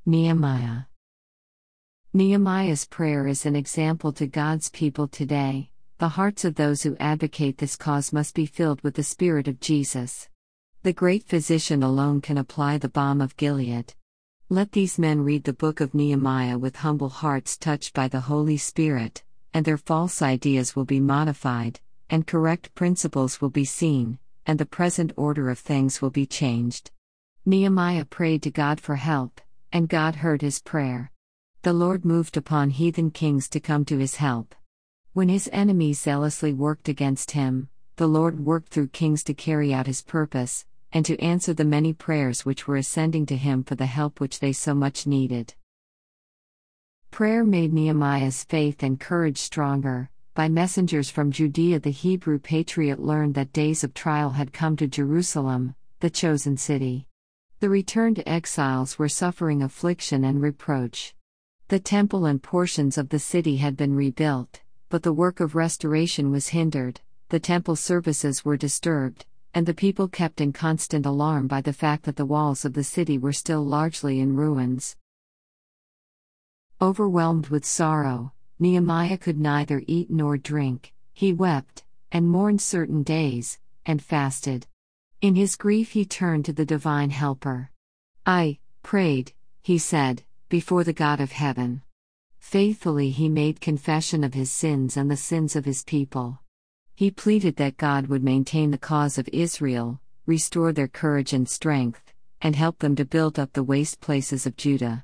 Nehemiah. Nehemiah's prayer is an example to God's people today. The hearts of those who advocate this cause must be filled with the Spirit of Jesus. The great physician alone can apply the balm of Gilead. Let these men read the book of Nehemiah with humble hearts touched by the Holy Spirit, and their false ideas will be modified, and correct principles will be seen, and the present order of things will be changed. Nehemiah prayed to God for help, and God heard his prayer. The Lord moved upon heathen kings to come to his help. When his enemies zealously worked against him, the Lord worked through kings to carry out his purpose, and to answer the many prayers which were ascending to him for the help which they so much needed. Prayer made Nehemiah's faith and courage stronger. By messengers from Judea, the Hebrew patriot learned that days of trial had come to Jerusalem, the chosen city. The returned exiles were suffering affliction and reproach. The temple and portions of the city had been rebuilt, but the work of restoration was hindered, the temple services were disturbed, and the people kept in constant alarm by the fact that the walls of the city were still largely in ruins. Overwhelmed with sorrow, Nehemiah could neither eat nor drink. He wept, and mourned certain days, and fasted. In his grief he turned to the divine helper. "I prayed," he said, "before the God of heaven." Faithfully he made confession of his sins and the sins of his people. He pleaded that God would maintain the cause of Israel, restore their courage and strength, and help them to build up the waste places of Judah.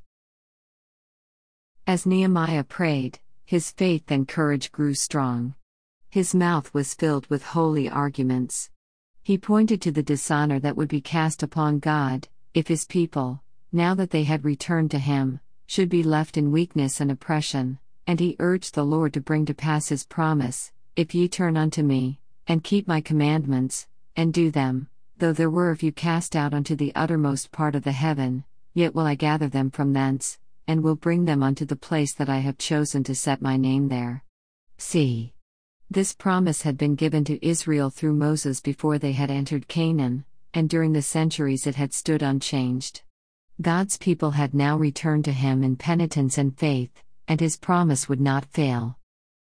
As Nehemiah prayed, his faith and courage grew strong. His mouth was filled with holy arguments. He pointed to the dishonor that would be cast upon God, if his people, now that they had returned to him, should be left in weakness and oppression, and he urged the Lord to bring to pass his promise, "If ye turn unto me, and keep my commandments, and do them, though there were of you cast out unto the uttermost part of the heaven, yet will I gather them from thence, and will bring them unto the place that I have chosen to set my name there." See. This promise had been given to Israel through Moses before they had entered Canaan, and during the centuries it had stood unchanged. God's people had now returned to him in penitence and faith, and his promise would not fail.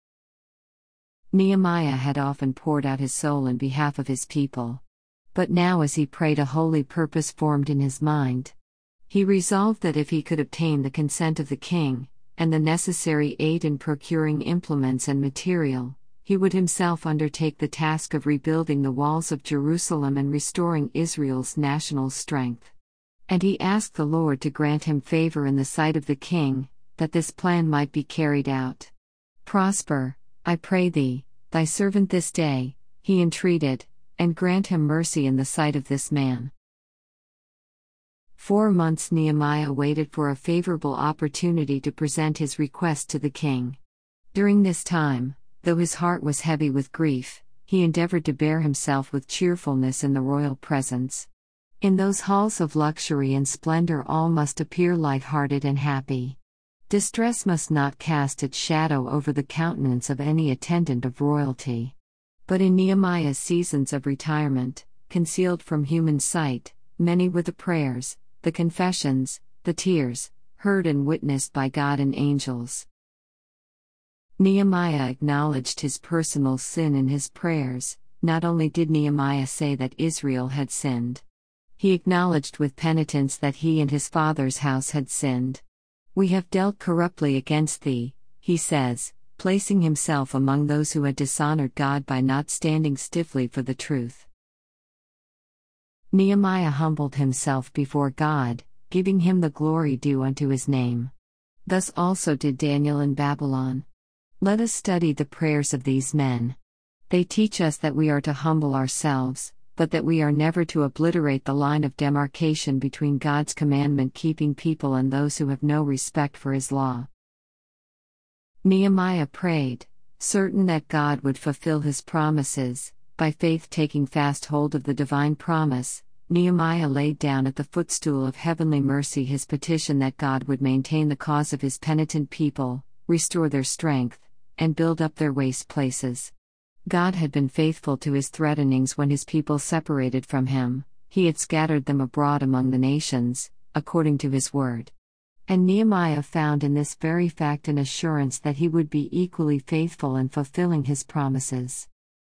Nehemiah had often poured out his soul in behalf of his people. But now, as he prayed, a holy purpose formed in his mind. He resolved that if he could obtain the consent of the king, and the necessary aid in procuring implements and material, he would himself undertake the task of rebuilding the walls of Jerusalem and restoring Israel's national strength. And he asked the Lord to grant him favor in the sight of the king, that this plan might be carried out. "Prosper, I pray thee, thy servant this day," he entreated, "and grant him mercy in the sight of this man." 4 months Nehemiah waited for a favorable opportunity to present his request to the king. During this time, though his heart was heavy with grief, he endeavored to bear himself with cheerfulness in the royal presence. In those halls of luxury and splendor all must appear light-hearted and happy. Distress must not cast its shadow over the countenance of any attendant of royalty. But in Nehemiah's seasons of retirement, concealed from human sight, many were the prayers, the confessions, the tears, heard and witnessed by God and angels. Nehemiah acknowledged his personal sin in his prayers. Not only did Nehemiah say that Israel had sinned, he acknowledged with penitence that he and his father's house had sinned. "We have dealt corruptly against thee," he says, placing himself among those who had dishonored God by not standing stiffly for the truth. Nehemiah humbled himself before God, giving him the glory due unto his name. Thus also did Daniel in Babylon. Let us study the prayers of these men. They teach us that we are to humble ourselves, but that we are never to obliterate the line of demarcation between God's commandment-keeping people and those who have no respect for His law. Nehemiah prayed, certain that God would fulfill His promises. By faith taking fast hold of the divine promise, Nehemiah laid down at the footstool of heavenly mercy his petition that God would maintain the cause of His penitent people, restore their strength, and build up their waste places. God had been faithful to His threatenings when His people separated from Him. He had scattered them abroad among the nations, according to His word. And Nehemiah found in this very fact an assurance that he would be equally faithful in fulfilling his promises.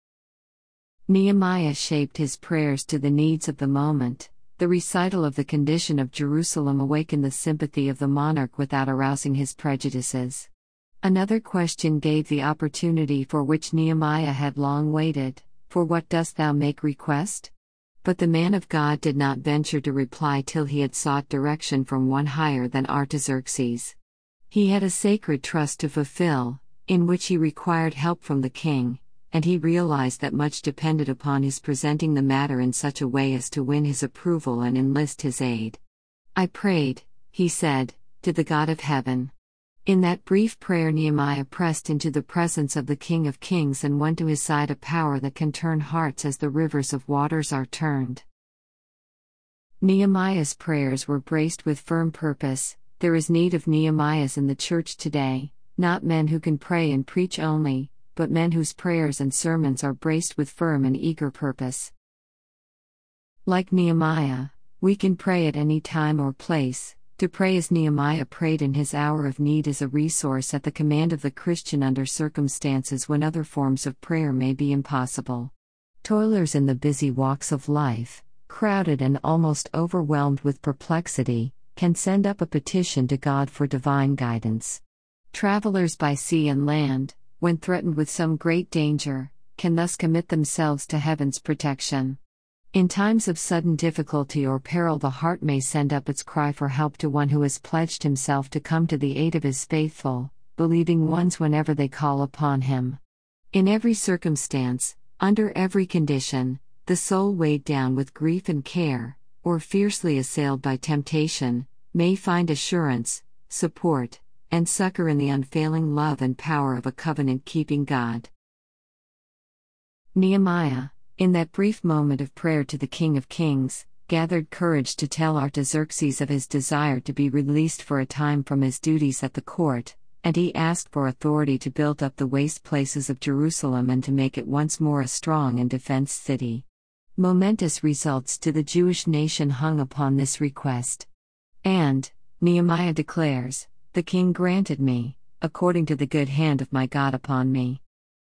Nehemiah shaped his prayers to the needs of the moment. The recital of the condition of Jerusalem awakened the sympathy of the monarch without arousing his prejudices. Another question gave the opportunity for which Nehemiah had long waited: "For what dost thou make request?" But the man of God did not venture to reply till he had sought direction from one higher than Artaxerxes. He had a sacred trust to fulfill, in which he required help from the king, and he realized that much depended upon his presenting the matter in such a way as to win his approval and enlist his aid. "I prayed," he said, "to the God of heaven." In that brief prayer, Nehemiah pressed into the presence of the King of Kings and won to his side a power that can turn hearts as the rivers of waters are turned. Nehemiah's prayers were braced with firm purpose. There is need of Nehemiahs in the church today, not men who can pray and preach only, but men whose prayers and sermons are braced with firm and eager purpose. Like Nehemiah, we can pray at any time or place. To pray as Nehemiah prayed in his hour of need is a resource at the command of the Christian under circumstances when other forms of prayer may be impossible. Toilers in the busy walks of life, crowded and almost overwhelmed with perplexity, can send up a petition to God for divine guidance. Travelers by sea and land, when threatened with some great danger, can thus commit themselves to heaven's protection. In times of sudden difficulty or peril, the heart may send up its cry for help to one who has pledged himself to come to the aid of his faithful, believing ones whenever they call upon him. In every circumstance, under every condition, the soul weighed down with grief and care, or fiercely assailed by temptation, may find assurance, support, and succor in the unfailing love and power of a covenant-keeping God. Nehemiah, in that brief moment of prayer to the King of Kings, gathered courage to tell Artaxerxes of his desire to be released for a time from his duties at the court, and he asked for authority to build up the waste places of Jerusalem and to make it once more a strong and defensed city. Momentous results to the Jewish nation hung upon this request. And, Nehemiah declares, "The king granted me, according to the good hand of my God upon me."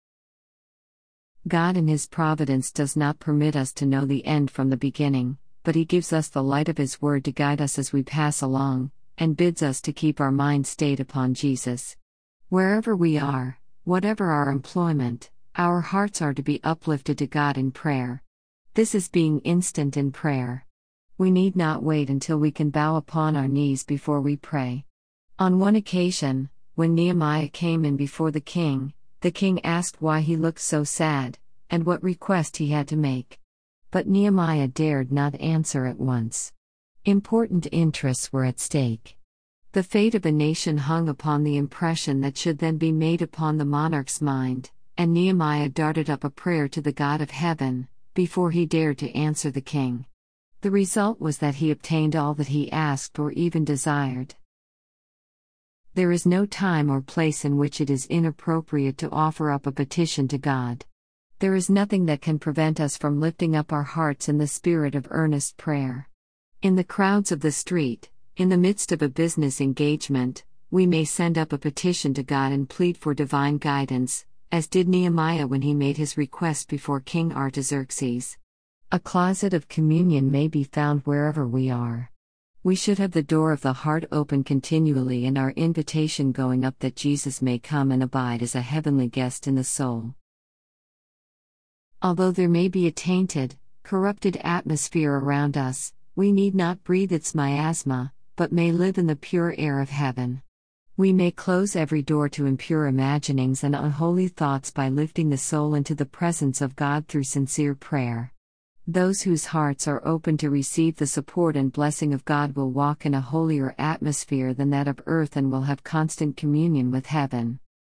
God in His providence does not permit us to know the end from the beginning, but He gives us the light of His word to guide us as we pass along, and bids us to keep our mind stayed upon Jesus. Wherever we are, whatever our employment, our hearts are to be uplifted to God in prayer. This is being instant in prayer. We need not wait until we can bow upon our knees before we pray. On one occasion, when Nehemiah came in before the king asked why he looked so sad, and what request he had to make. But Nehemiah dared not answer at once. Important interests were at stake. The fate of a nation hung upon the impression that should then be made upon the monarch's mind, and Nehemiah darted up a prayer to the God of heaven, before he dared to answer the king. The result was that he obtained all that he asked or even desired. There is no time or place in which it is inappropriate to offer up a petition to God. There is nothing that can prevent us from lifting up our hearts in the spirit of earnest prayer. In the crowds of the street, in the midst of a business engagement, we may send up a petition to God and plead for divine guidance, as did Nehemiah when he made his request before King Artaxerxes. A closet of communion may be found wherever we are. We should have the door of the heart open continually and our invitation going up that Jesus may come and abide as a heavenly guest in the soul. Although there may be a tainted, corrupted atmosphere around us, we need not breathe its miasma, but may live in the pure air of heaven. We may close every door to impure imaginings and unholy thoughts by lifting the soul into the presence of God through sincere prayer. Those whose hearts are open to receive the support and blessing of God will walk in a holier atmosphere than that of earth and will have constant communion with heaven.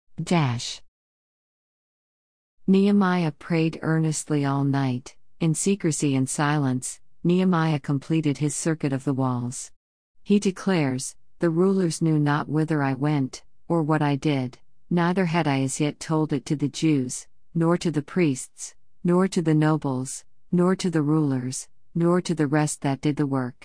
Nehemiah prayed earnestly all night. In secrecy and silence, Nehemiah completed his circuit of the walls. He declares, "The rulers knew not whither I went, or what I did, neither had I as yet told it to the Jews, nor to the priests, nor to the nobles, nor to the rulers, nor to the rest that did the work.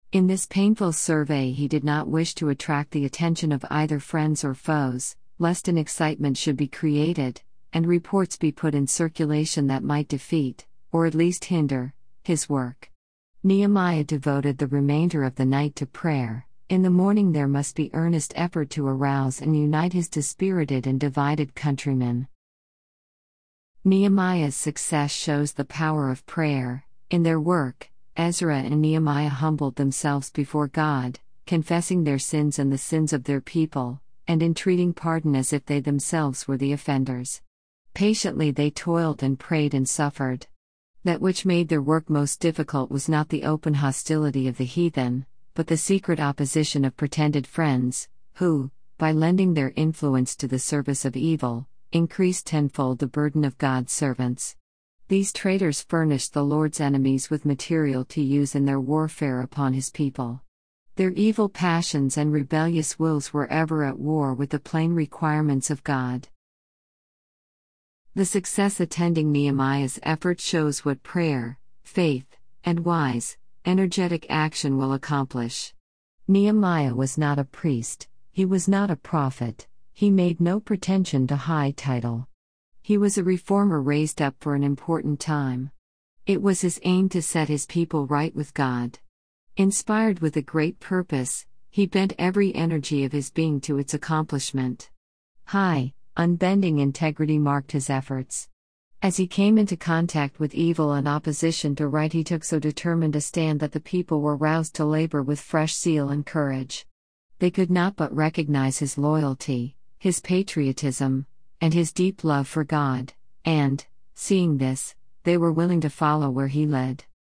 In this painful survey, he did not wish to attract the attention of either friends or foes, lest an excitement should be created, and reports be put in circulation that might defeat, or at least hinder, his work. Nehemiah devoted the remainder of the night to prayer. In the morning there must be earnest effort to arouse and unite his dispirited and divided countrymen. Nehemiah's success shows the power of prayer. In their work, Ezra and Nehemiah humbled themselves before God, confessing their sins and the sins of their people, and entreating pardon as if they themselves were the offenders. Patiently they toiled and prayed and suffered. That which made their work most difficult was not the open hostility of the heathen, but the secret opposition of pretended friends, who, by lending their influence to the service of evil, increased tenfold the burden of God's servants. These traitors furnished the Lord's enemies with material to use in their warfare upon his people. Their evil passions and rebellious wills were ever at war with the plain requirements of God. The success attending Nehemiah's effort shows what prayer, faith, and wise, energetic action will accomplish. Nehemiah was not a priest, he was not a prophet, he made no pretension to high title. He was a reformer raised up for an important time. It was his aim to set his people right with God. Inspired with a great purpose, he bent every energy of his being to its accomplishment. High, unbending integrity marked his efforts. As he came into contact with evil and opposition to right, he took so determined a stand that the people were roused to labor with fresh zeal and courage. They could not but recognize his loyalty, his patriotism, and his deep love for God, and, seeing this, they were willing to follow where he led.